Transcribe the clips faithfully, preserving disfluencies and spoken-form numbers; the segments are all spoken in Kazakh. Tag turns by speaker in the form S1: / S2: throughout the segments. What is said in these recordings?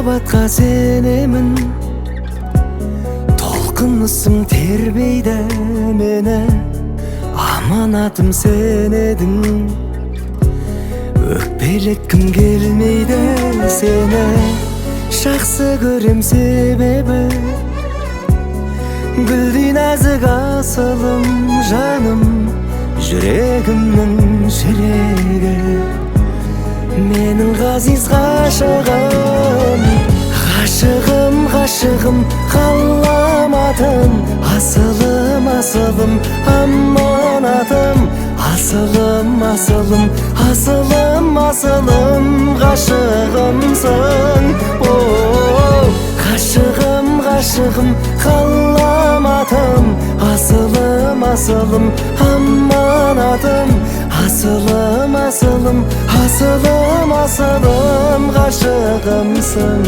S1: махаббатқа сенемін, толқынысың тербейді мені, аманатым сен едің. Өкпелеткім келмейді сені, жақсы көрем себебі гүлдей нәзік асылым жаным, жүрегімнің жүрегі. Менің ғазиз ғашығым, ғашығым, ғашығым, қаламатым, асылым, асылым, аманатым, асылым, асылым, асылым, асылым, ғашығымсың. Ғашығым, ғашығым, қаламатым, асылым, асылым, аманатым, асылым, асылым, асылым, асылым, ғашығымсың.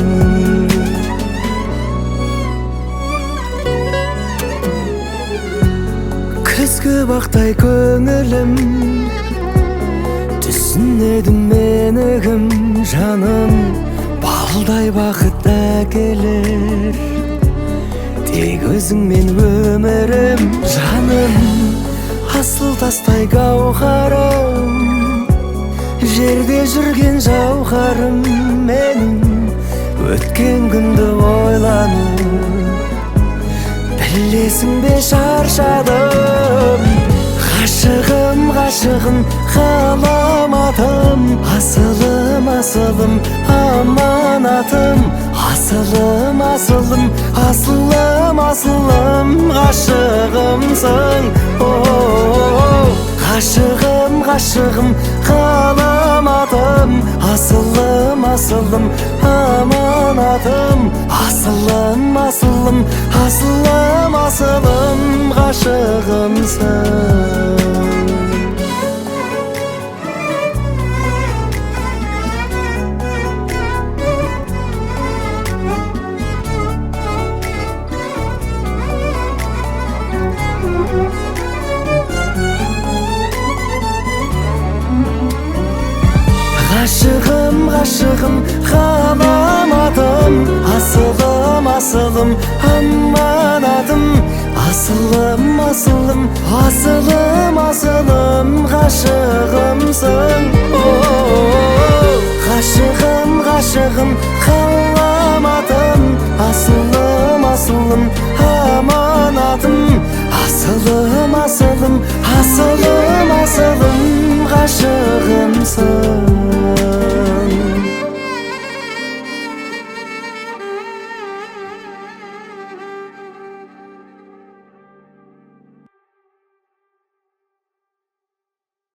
S1: Күзгі бақтай көңілім, түсінедім мені кім жаным, балдай бақыт әкелер, тек өзіңмен өмірім жаным. Асыл тастай гауһарым, жерде жүрген жауһарым менің, өткен күнді ойланып білесің бе шаршадым. Ғашығым, ғашығым, қаламатым, асылым, асылым, аманатым, асылым, асылым, асылым, асылым, ғашығымсың. Ғашығым, ғашығым, қаламатым, асылым, асылым, аманатым, асылым, асылым, асылым, асылым, ғашығымсың. Ғашығым, ғашығым, қаламатым, асылым, асылым, аманатым, асылым, асылым, асылым, асылым, ғашығымсың. Ғашығым, ғашығым, қаламатым, асылым, асылым, аманатым, асылым, асылым, асылым, асылым, ғашығымсың.